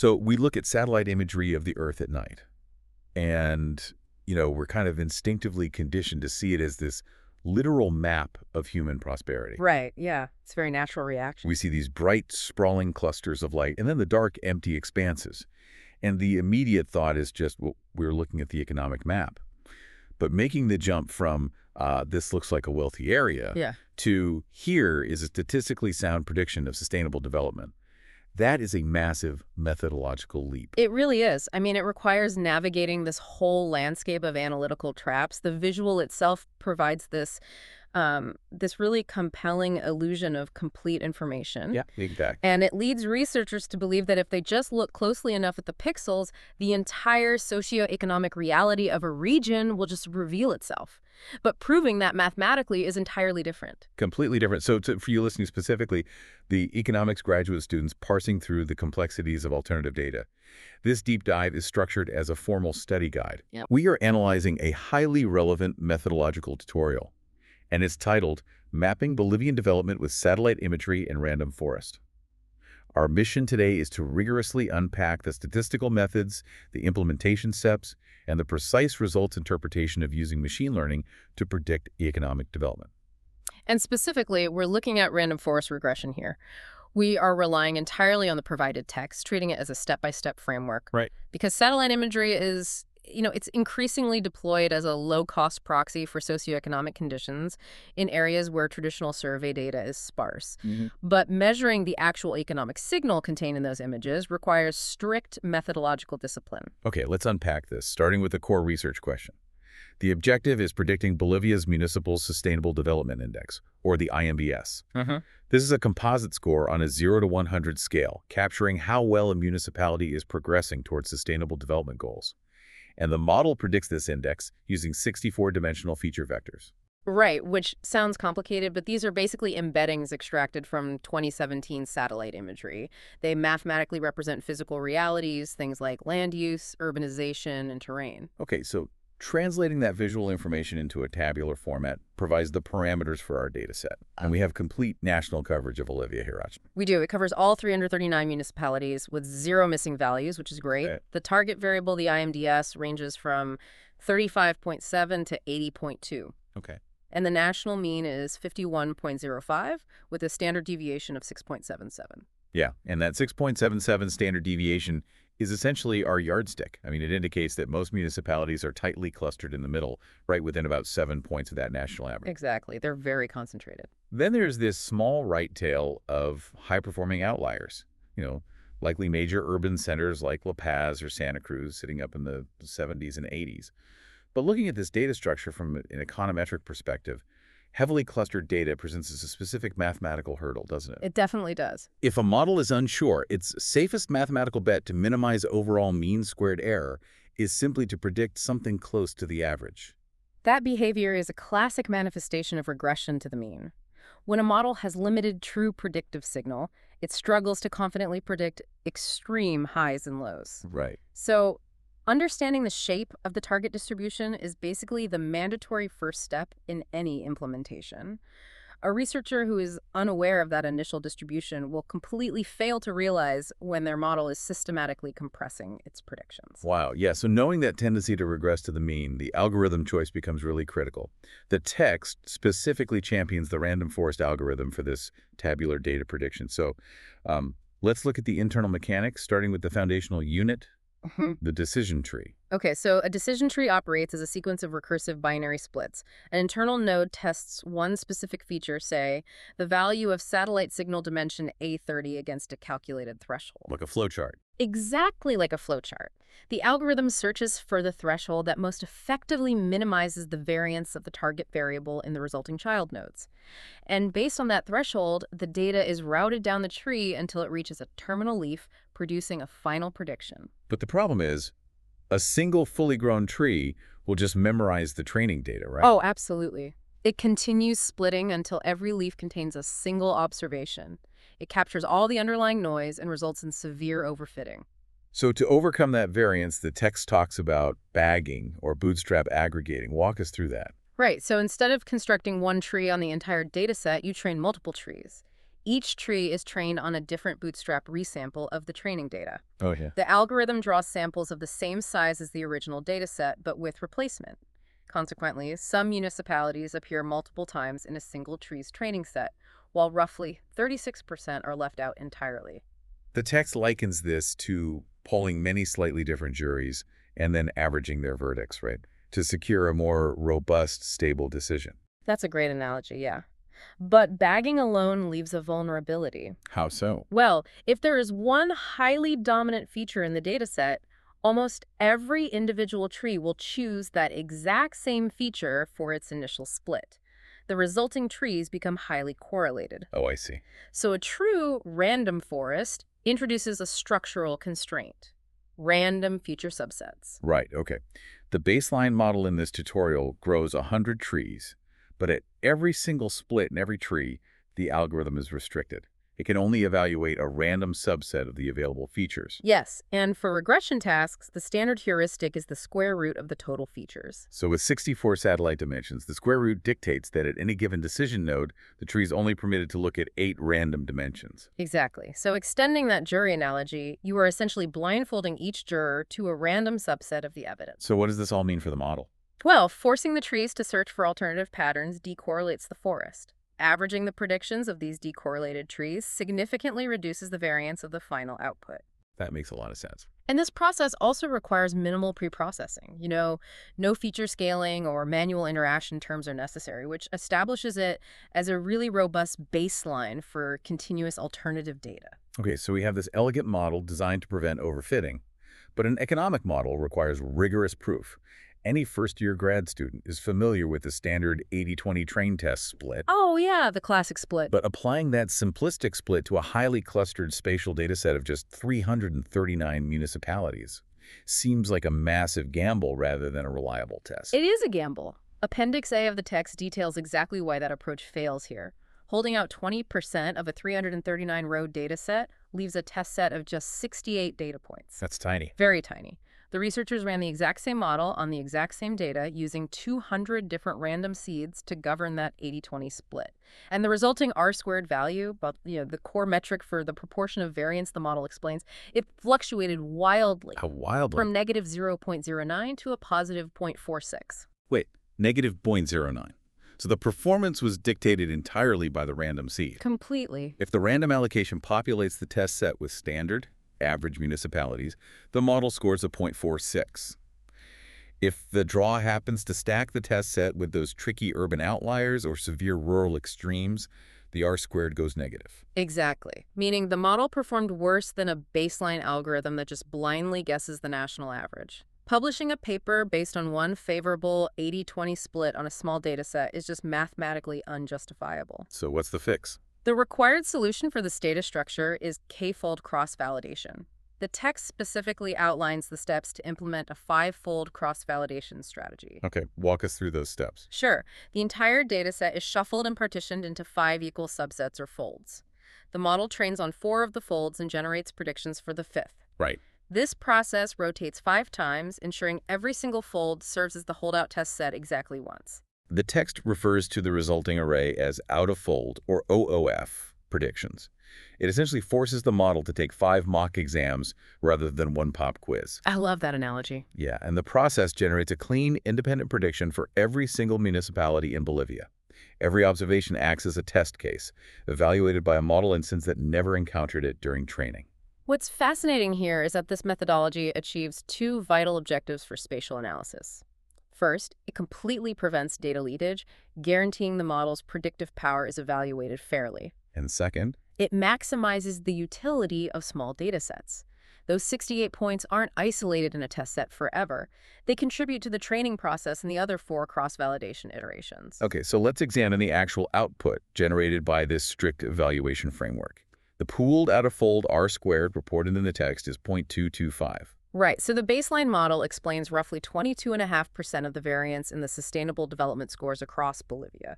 So we look at satellite imagery of the Earth at night, and, we're kind of instinctively conditioned to see it as this literal map of human prosperity. Right, yeah. It's a very natural reaction. We see these bright, sprawling clusters of light, and then the dark, empty expanses. And the immediate thought is just, well, we're looking at the economic map. But making the jump from this looks like a wealthy area Yeah. to here is a statistically sound prediction of sustainable development. That is a massive methodological leap. It really is. I mean, it requires navigating this whole landscape of analytical traps. The visual itself provides this really compelling illusion of complete information. Yeah, exactly. And it leads researchers to believe that if they just look closely enough at the pixels, the entire socioeconomic reality of a region will just reveal itself. But proving that mathematically is entirely different. Completely different. So for you listening specifically, the economics graduate students parsing through the complexities of alternative data. This deep dive is structured as a formal study guide. Yep. We are analyzing a highly relevant methodological tutorial, and it's titled Mapping Bolivian Development with Satellite Imagery and Random Forest. Our mission today is to rigorously unpack the statistical methods, the implementation steps, and the precise results interpretation of using machine learning to predict economic development. And specifically, we're looking at random forest regression here. We are relying entirely on the provided text, treating it as a step-by-step framework. Right. Because satellite imagery is, it's increasingly deployed as a low-cost proxy for socioeconomic conditions in areas where traditional survey data is sparse. But measuring the actual economic signal contained in those images requires strict methodological discipline. Okay, let's unpack this, starting with the core research question. The objective is predicting Bolivia's Municipal Sustainable Development Index, or the IMBS. This is a composite score on a 0 to 100 scale, capturing how well a municipality is progressing towards sustainable development goals. And the model predicts this index using 64-dimensional feature vectors. Right, which sounds complicated, but these are basically embeddings extracted from 2017 satellite imagery. They mathematically represent physical realities, things like land use, urbanization, and terrain. Okay, so translating that visual information into a tabular format provides the parameters for our data set. And we have complete national coverage of Bolivia here, Rachna. We do. It covers all 339 municipalities with 0 missing values, which is great. Okay. The target variable, the IMDS, ranges from 35.7 to 80.2. Okay. And the national mean is 51.05 with a standard deviation of 6.77. Yeah, and that 6.77 standard deviation is essentially our yardstick. I mean, it indicates that most municipalities are tightly clustered in the middle, right within about 7 points of that national average. Exactly. They're very concentrated. Then there's this small right tail of high-performing outliers, likely major urban centers like La Paz or Santa Cruz sitting up in the 70s and 80s. But looking at this data structure from an econometric perspective, heavily clustered data presents a specific mathematical hurdle, doesn't it? It definitely does. If a model is unsure, its safest mathematical bet to minimize overall mean squared error is simply to predict something close to the average. That behavior is a classic manifestation of regression to the mean. When a model has limited true predictive signal, it struggles to confidently predict extreme highs and lows. Right. So, understanding the shape of the target distribution is basically the mandatory first step in any implementation. A researcher who is unaware of that initial distribution will completely fail to realize when their model is systematically compressing its predictions. Wow. Yeah. So knowing that tendency to regress to the mean, the algorithm choice becomes really critical. The text specifically champions the random forest algorithm for this tabular data prediction. So let's look at the internal mechanics, starting with the foundational unit, the decision tree. Okay, so a decision tree operates as a sequence of recursive binary splits. An internal node tests one specific feature, say, the value of satellite signal dimension A30 against a calculated threshold. Like a flowchart. Exactly like a flowchart. The algorithm searches for the threshold that most effectively minimizes the variance of the target variable in the resulting child nodes. And based on that threshold, the data is routed down the tree until it reaches a terminal leaf, producing a final prediction. But the problem is, a single fully grown tree will just memorize the training data, right? Oh, absolutely. It continues splitting until every leaf contains a single observation. It captures all the underlying noise and results in severe overfitting. So to overcome that variance, the text talks about bagging or bootstrap aggregating. Walk us through that. Right, so instead of constructing one tree on the entire dataset, you train multiple trees. Each tree is trained on a different Bootstrap resample of the training data. Oh, yeah. The algorithm draws samples of the same size as the original dataset, but with replacement. Consequently, some municipalities appear multiple times in a single tree's training set, while roughly 36% are left out entirely. The text likens this to polling many slightly different juries and then averaging their verdicts, right, to secure a more robust, stable decision. That's a great analogy, yeah. But bagging alone leaves a vulnerability. How so? Well, if there is one highly dominant feature in the dataset, almost every individual tree will choose that exact same feature for its initial split. The resulting trees become highly correlated. Oh, I see. So a true random forest introduces a structural constraint: random feature subsets. Right, okay. The baseline model in this tutorial grows 100 trees, but at every single split in every tree, the algorithm is restricted. It can only evaluate a random subset of the available features. Yes, and for regression tasks, the standard heuristic is the square root of the total features. So with 64 satellite dimensions, the square root dictates that at any given decision node, the tree is only permitted to look at 8 random dimensions. Exactly. So extending that jury analogy, you are essentially blindfolding each juror to a random subset of the evidence. So what does this all mean for the model? Well, forcing the trees to search for alternative patterns decorrelates the forest. Averaging the predictions of these decorrelated trees significantly reduces the variance of the final output. That makes a lot of sense. And this process also requires minimal preprocessing. No feature scaling or manual interaction terms are necessary, which establishes it as a really robust baseline for continuous alternative data. Okay, so we have this elegant model designed to prevent overfitting, but an economic model requires rigorous proof. Any first-year grad student is familiar with the standard 80-20 train test split. Oh, yeah, the classic split. But applying that simplistic split to a highly clustered spatial dataset of just 339 municipalities seems like a massive gamble rather than a reliable test. It is a gamble. Appendix A of the text details exactly why that approach fails here. Holding out 20% of a 339-row dataset leaves a test set of just 68 data points. That's tiny. Very tiny. The researchers ran the exact same model on the exact same data using 200 different random seeds to govern that 80-20 split. And the resulting R-squared value, the core metric for the proportion of variance the model explains, it fluctuated wildly. How wildly? From negative 0.09 to a positive 0.46. Wait, negative 0.09. So the performance was dictated entirely by the random seed. Completely. If the random allocation populates the test set with standard, average municipalities, the model scores a 0.46. If the draw happens to stack the test set with those tricky urban outliers or severe rural extremes, the R-squared goes negative. Exactly. Meaning the model performed worse than a baseline algorithm that just blindly guesses the national average. Publishing a paper based on one favorable 80-20 split on a small dataset is just mathematically unjustifiable. So what's the fix? The required solution for this data structure is k-fold cross-validation. The text specifically outlines the steps to implement a 5-fold cross-validation strategy. Okay, walk us through those steps. Sure. The entire dataset is shuffled and partitioned into 5 equal subsets or folds. The model trains on 4 of the folds and generates predictions for the 5th. Right. This process rotates 5 times, ensuring every single fold serves as the holdout test set exactly once. The text refers to the resulting array as out-of-fold, or OOF, predictions. It essentially forces the model to take 5 mock exams rather than one pop quiz. I love that analogy. Yeah, and the process generates a clean, independent prediction for every single municipality in Bolivia. Every observation acts as a test case, evaluated by a model instance that never encountered it during training. What's fascinating here is that this methodology achieves 2 vital objectives for spatial analysis. First, it completely prevents data leakage, guaranteeing the model's predictive power is evaluated fairly. And second, it maximizes the utility of small datasets. Those 68 points aren't isolated in a test set forever. They contribute to the training process in the other 4 cross-validation iterations. Okay, so let's examine the actual output generated by this strict evaluation framework. The pooled out-of-fold R-squared reported in the text is 0.225. Right, so the baseline model explains roughly 22.5% of the variance in the sustainable development scores across Bolivia.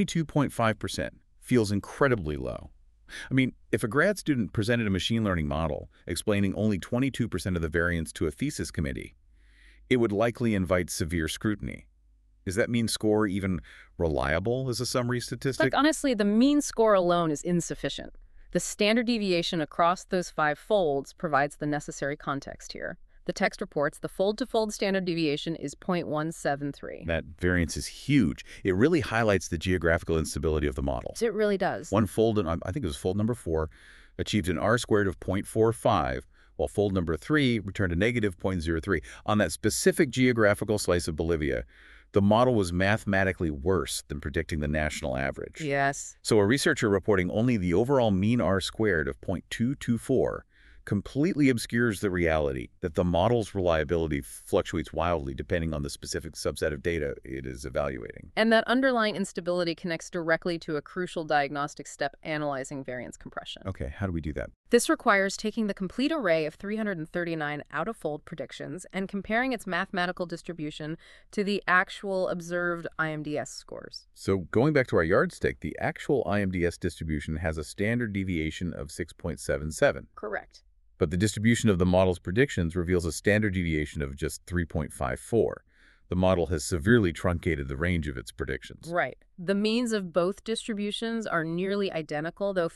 22.5% feels incredibly low. I mean, if a grad student presented a machine learning model explaining only 22% of the variance to a thesis committee, it would likely invite severe scrutiny. Is that mean score even reliable as a summary statistic? Look, honestly, the mean score alone is insufficient. The standard deviation across those 5 folds provides the necessary context here. The text reports the fold-to-fold standard deviation is 0.173. That variance is huge. It really highlights the geographical instability of the model. It really does. One fold, I think it was fold number 4, achieved an R-squared of 0.45, while fold number 3 returned a negative 0.03. On that specific geographical slice of Bolivia, the model was mathematically worse than predicting the national average. Yes. So a researcher reporting only the overall mean R-squared of 0.224 completely obscures the reality that the model's reliability fluctuates wildly depending on the specific subset of data it is evaluating. And that underlying instability connects directly to a crucial diagnostic step analyzing variance compression. Okay, how do we do that? This requires taking the complete array of 339 out-of-fold predictions and comparing its mathematical distribution to the actual observed IMDS scores. So going back to our yardstick, the actual IMDS distribution has a standard deviation of 6.77. Correct. But the distribution of the model's predictions reveals a standard deviation of just 3.54. The model has severely truncated the range of its predictions. Right. The means of both distributions are nearly identical, though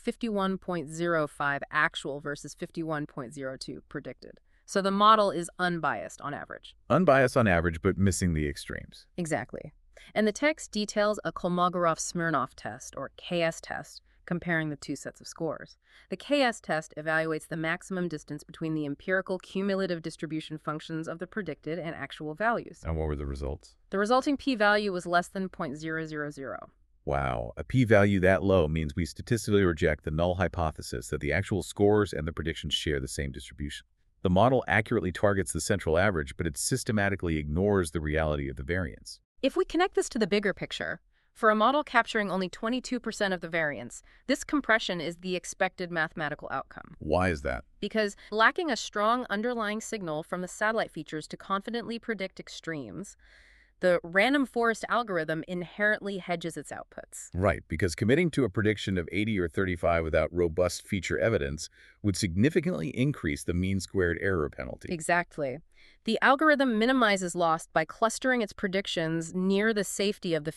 51.05 actual versus 51.02 predicted. So the model is unbiased on average. Unbiased on average, but missing the extremes. Exactly. And the text details a Kolmogorov-Smirnov test, or KS test, comparing the two sets of scores. The KS test evaluates the maximum distance between the empirical cumulative distribution functions of the predicted and actual values. And what were the results? The resulting p-value was less than 0.000. Wow, a p-value that low means we statistically reject the null hypothesis that the actual scores and the predictions share the same distribution. The model accurately targets the central average, but it systematically ignores the reality of the variance. If we connect this to the bigger picture, for a model capturing only 22% of the variance, this compression is the expected mathematical outcome. Why is that? Because lacking a strong underlying signal from the satellite features to confidently predict extremes, the random forest algorithm inherently hedges its outputs. Right, because committing to a prediction of 80 or 35 without robust feature evidence would significantly increase the mean squared error penalty. Exactly. The algorithm minimizes loss by clustering its predictions near the safety of the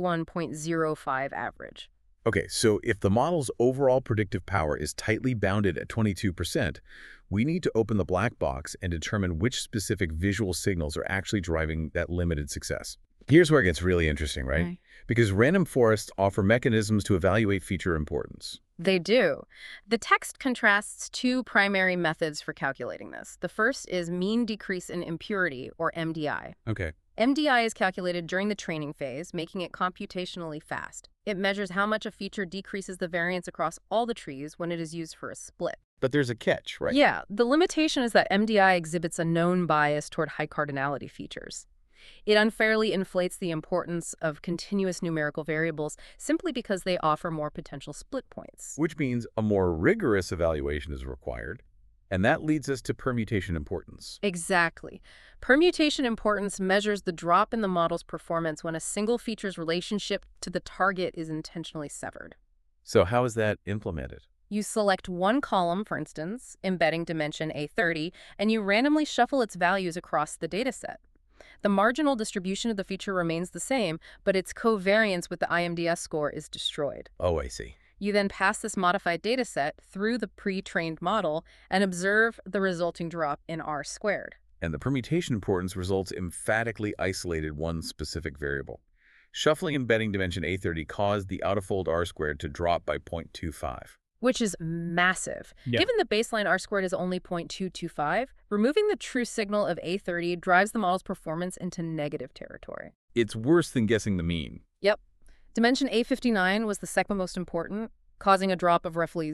51.05 average. Okay, so if the model's overall predictive power is tightly bounded at 22%, we need to open the black box and determine which specific visual signals are actually driving that limited success. Here's where it gets really interesting, right? Okay. Because random forests offer mechanisms to evaluate feature importance. They do. The text contrasts 2 primary methods for calculating this. The first is mean decrease in impurity, or MDI. Okay. MDI is calculated during the training phase, making it computationally fast. It measures how much a feature decreases the variance across all the trees when it is used for a split. But there's a catch, right? Yeah, the limitation is that MDI exhibits a known bias toward high cardinality features. It unfairly inflates the importance of continuous numerical variables simply because they offer more potential split points. Which means a more rigorous evaluation is required, and that leads us to permutation importance. Exactly. Permutation importance measures the drop in the model's performance when a single feature's relationship to the target is intentionally severed. So how is that implemented? You select one column, for instance, embedding dimension A30, and you randomly shuffle its values across the dataset. The marginal distribution of the feature remains the same, but its covariance with the IMDS score is destroyed. Oh, I see. You then pass this modified dataset through the pre-trained model and observe the resulting drop in R-squared. And the permutation importance results emphatically isolated one specific variable. Shuffling embedding dimension A30 caused the out-of-fold R-squared to drop by 0.25. Which is massive. Yeah. Given the baseline R-squared is only 0.225, removing the true signal of A30 drives the model's performance into negative territory. It's worse than guessing the mean. Yep. Dimension A59 was the second most important, causing a drop of roughly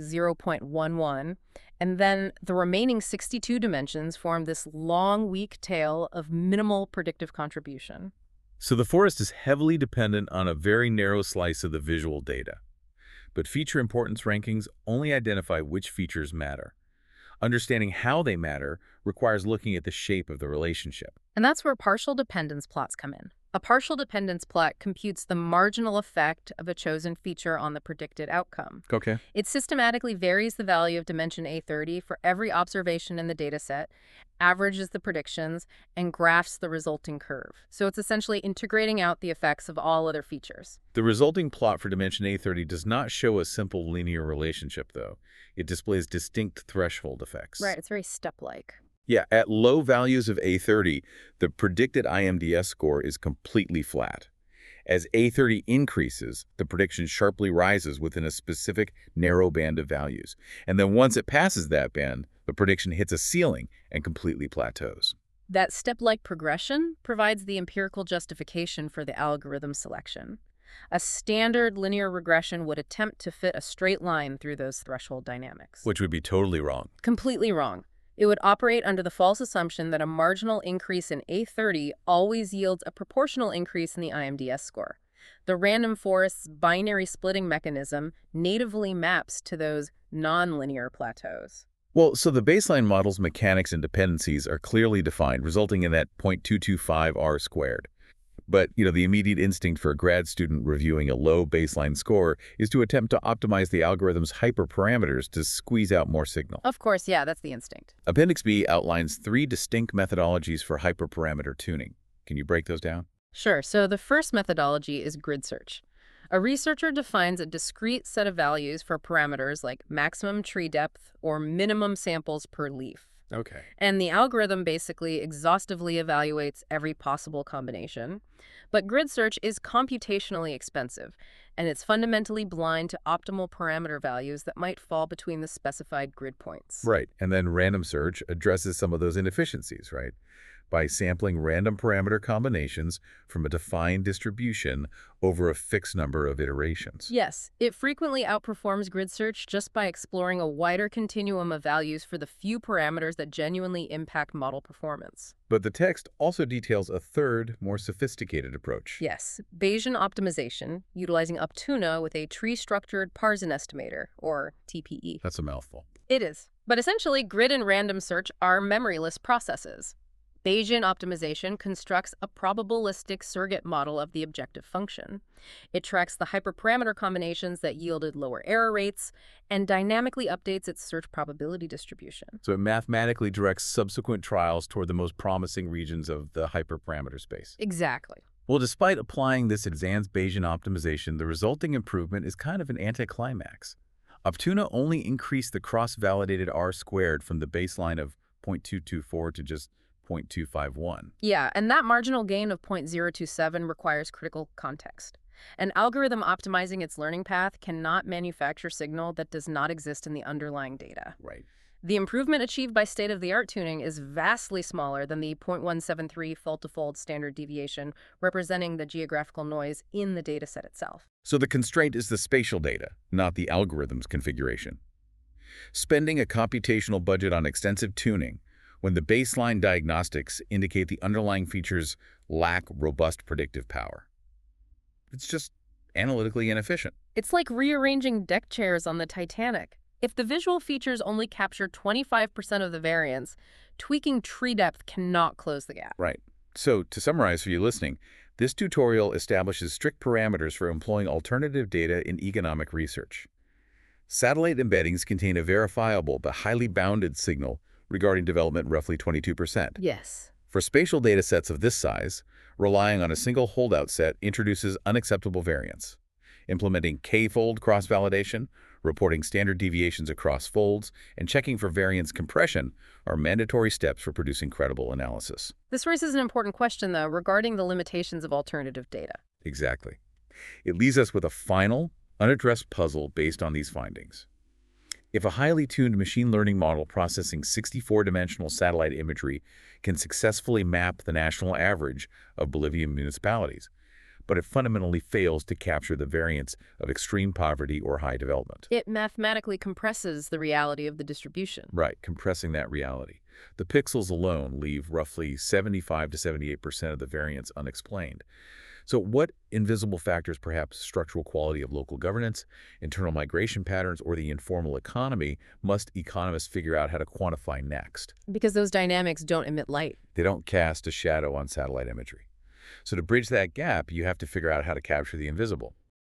0.11, and then the remaining 62 dimensions form this long, weak tail of minimal predictive contribution. So the forest is heavily dependent on a very narrow slice of the visual data. But feature importance rankings only identify which features matter. Understanding how they matter requires looking at the shape of the relationship. And that's where partial dependence plots come in. A partial dependence plot computes the marginal effect of a chosen feature on the predicted outcome. Okay. It systematically varies the value of dimension A30 for every observation in the dataset, averages the predictions, and graphs the resulting curve. So it's essentially integrating out the effects of all other features. The resulting plot for dimension A30 does not show a simple linear relationship, though. It displays distinct threshold effects. Right, it's very step-like. Yeah, at low values of A30, the predicted IMDS score is completely flat. As A30 increases, the prediction sharply rises within a specific narrow band of values. And then once it passes that band, the prediction hits a ceiling and completely plateaus. That step-like progression provides the empirical justification for the algorithm selection. A standard linear regression would attempt to fit a straight line through those threshold dynamics. Which would be totally wrong. Completely wrong. It would operate under the false assumption that a marginal increase in A30 always yields a proportional increase in the IMDS score. The random forest's binary splitting mechanism natively maps to those nonlinear plateaus. Well, so the baseline model's mechanics and dependencies are clearly defined, resulting in that 0.225 R squared. But, the immediate instinct for a grad student reviewing a low baseline score is to attempt to optimize the algorithm's hyperparameters to squeeze out more signal. Of course, yeah, that's the instinct. Appendix B outlines 3 distinct methodologies for hyperparameter tuning. Can you break those down? Sure, so the first methodology is grid search. A researcher defines a discrete set of values for parameters like maximum tree depth or minimum samples per leaf. Okay. And the algorithm basically exhaustively evaluates every possible combination. But grid search is computationally expensive, and it's fundamentally blind to optimal parameter values that might fall between the specified grid points. Right. And then random search addresses some of those inefficiencies, right? By sampling random parameter combinations from a defined distribution over a fixed number of iterations. Yes, it frequently outperforms grid search just by exploring a wider continuum of values for the few parameters that genuinely impact model performance. But the text also details a third, more sophisticated approach. Yes, Bayesian optimization, utilizing Optuna with a tree-structured Parsen estimator, or TPE. That's a mouthful. It is. But essentially, grid and random search are memoryless processes. Bayesian optimization constructs a probabilistic surrogate model of the objective function. It tracks the hyperparameter combinations that yielded lower error rates and dynamically updates its search probability distribution. So it mathematically directs subsequent trials toward the most promising regions of the hyperparameter space. Exactly. Well, despite applying this advanced Bayesian optimization, the resulting improvement is kind of an anticlimax. Optuna only increased the cross-validated R squared from the baseline of 0.224 to just 0.251. Yeah, and that marginal gain of 0.027 requires critical context. An algorithm optimizing its learning path cannot manufacture signal that does not exist in the underlying data. Right. The improvement achieved by state-of-the-art tuning is vastly smaller than the 0.173 fold-to-fold standard deviation, representing the geographical noise in the dataset itself. So the constraint is the spatial data, not the algorithm's configuration. Spending a computational budget on extensive tuning when the baseline diagnostics indicate the underlying features lack robust predictive power. It's just analytically inefficient. It's like rearranging deck chairs on the Titanic. If the visual features only capture 25% of the variance, tweaking tree depth cannot close the gap. Right. So, to summarize for you listening, this tutorial establishes strict parameters for employing alternative data in economic research. Satellite embeddings contain a verifiable but highly bounded signal regarding development roughly 22%. Yes. For spatial data sets of this size, relying on a single holdout set introduces unacceptable variance. Implementing k-fold cross-validation, reporting standard deviations across folds, and checking for variance compression are mandatory steps for producing credible analysis. This raises an important question, though, regarding the limitations of alternative data. Exactly. It leaves us with a final, unaddressed puzzle based on these findings. If a highly tuned machine learning model processing 64-dimensional satellite imagery can successfully map the national average of Bolivian municipalities, but it fundamentally fails to capture the variance of extreme poverty or high development. It mathematically compresses the reality of the distribution. Right, compressing that reality. The pixels alone leave roughly 75 to 78% of the variance unexplained. So what invisible factors, perhaps structural quality of local governance, internal migration patterns, or the informal economy, must economists figure out how to quantify next? Because those dynamics don't emit light. They don't cast a shadow on satellite imagery. So to bridge that gap, you have to figure out how to capture the invisible.